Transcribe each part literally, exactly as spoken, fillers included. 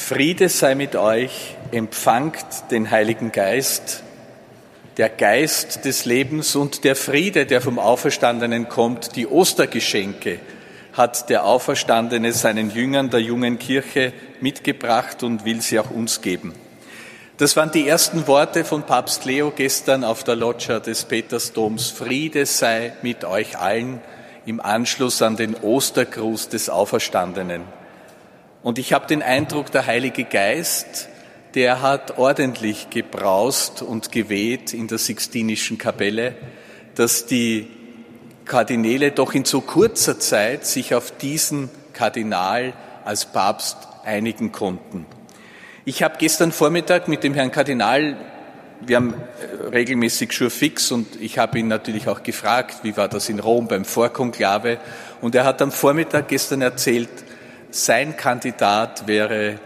Friede sei mit euch, empfangt den Heiligen Geist, der Geist des Lebens und der Friede, der vom Auferstandenen kommt, die Ostergeschenke hat der Auferstandene seinen Jüngern, der jungen Kirche mitgebracht und will sie auch uns geben. Das waren die ersten Worte von Papst Leo gestern auf der Loggia des Petersdoms. Friede sei mit euch allen im Anschluss an den Ostergruß des Auferstandenen. Und ich habe den Eindruck, der Heilige Geist, der hat ordentlich gebraust und geweht in der Sixtinischen Kapelle, dass die Kardinäle doch in so kurzer Zeit sich auf diesen Kardinal als Papst einigen konnten. Ich habe gestern Vormittag mit dem Herrn Kardinal, wir haben regelmäßig Jour-fix und ich habe ihn natürlich auch gefragt, wie war das in Rom beim Vorkonklave, und er hat am Vormittag gestern erzählt, sein Kandidat wäre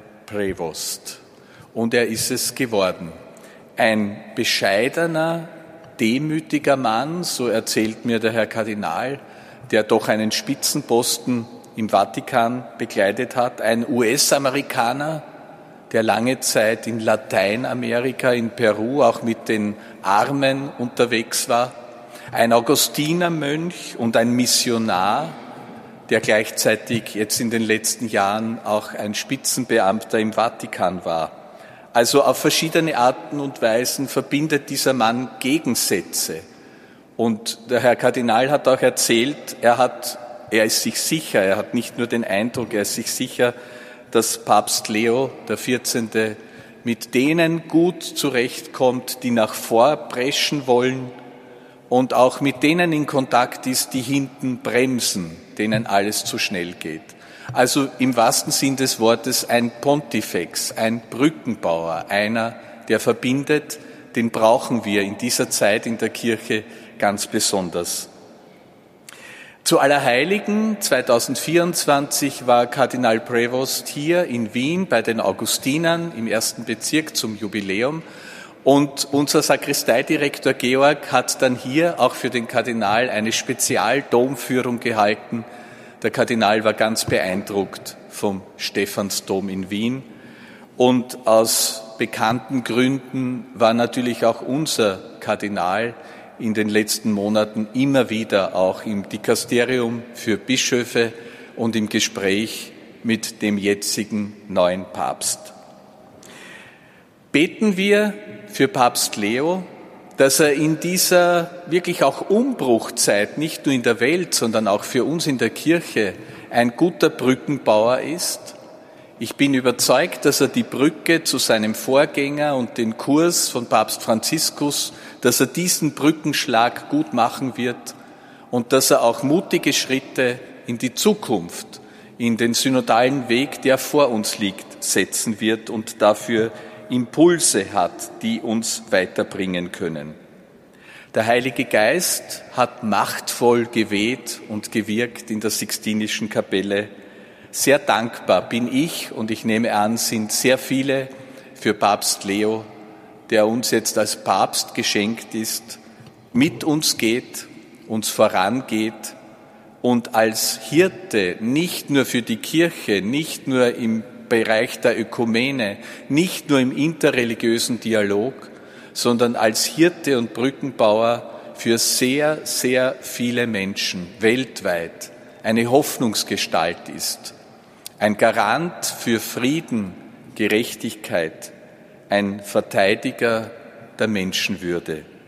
Prevost und er ist es geworden. Ein bescheidener, demütiger Mann, so erzählt mir der Herr Kardinal, der doch einen Spitzenposten im Vatikan bekleidet hat, ein U S-Amerikaner, der lange Zeit in Lateinamerika, in Peru, auch mit den Armen unterwegs war, ein Augustinermönch und ein Missionar, der gleichzeitig jetzt in den letzten Jahren auch ein Spitzenbeamter im Vatikan war. Also auf verschiedene Arten und Weisen verbindet dieser Mann Gegensätze. Und der Herr Kardinal hat auch erzählt, er hat, er ist sich sicher, er hat nicht nur den Eindruck, er ist sich sicher, dass Papst Leo der vierzehnte mit denen gut zurechtkommt, die nach vorpreschen wollen und auch mit denen in Kontakt ist, die hinten bremsen, denen alles zu schnell geht. Also im wahrsten Sinn des Wortes ein Pontifex, ein Brückenbauer, einer, der verbindet, den brauchen wir in dieser Zeit in der Kirche ganz besonders. Zu Allerheiligen zweitausendvierundzwanzig war Kardinal Prevost hier in Wien bei den Augustinern im ersten Bezirk zum Jubiläum. Und unser Sakristeidirektor Georg hat dann hier auch für den Kardinal eine Spezialdomführung gehalten. Der Kardinal war ganz beeindruckt vom Stephansdom in Wien. Und aus bekannten Gründen war natürlich auch unser Kardinal in den letzten Monaten immer wieder auch im Dikasterium für Bischöfe und im Gespräch mit dem jetzigen neuen Papst. Beten wir für Papst Leo, dass er in dieser wirklich auch Umbruchzeit, nicht nur in der Welt, sondern auch für uns in der Kirche, ein guter Brückenbauer ist. Ich bin überzeugt, dass er die Brücke zu seinem Vorgänger und den Kurs von Papst Franziskus, dass er diesen Brückenschlag gut machen wird und dass er auch mutige Schritte in die Zukunft, in den synodalen Weg, der vor uns liegt, setzen wird und dafür Impulse hat, die uns weiterbringen können. Der Heilige Geist hat machtvoll geweht und gewirkt in der Sixtinischen Kapelle. Sehr dankbar bin ich und ich nehme an, sind sehr viele für Papst Leo, der uns jetzt als Papst geschenkt ist, mit uns geht, uns vorangeht und als Hirte nicht nur für die Kirche, nicht nur im Bereich der Ökumene, nicht nur im interreligiösen Dialog, sondern als Hirte und Brückenbauer für sehr, sehr viele Menschen weltweit eine Hoffnungsgestalt ist. Ein Garant für Frieden, Gerechtigkeit, ein Verteidiger der Menschenwürde.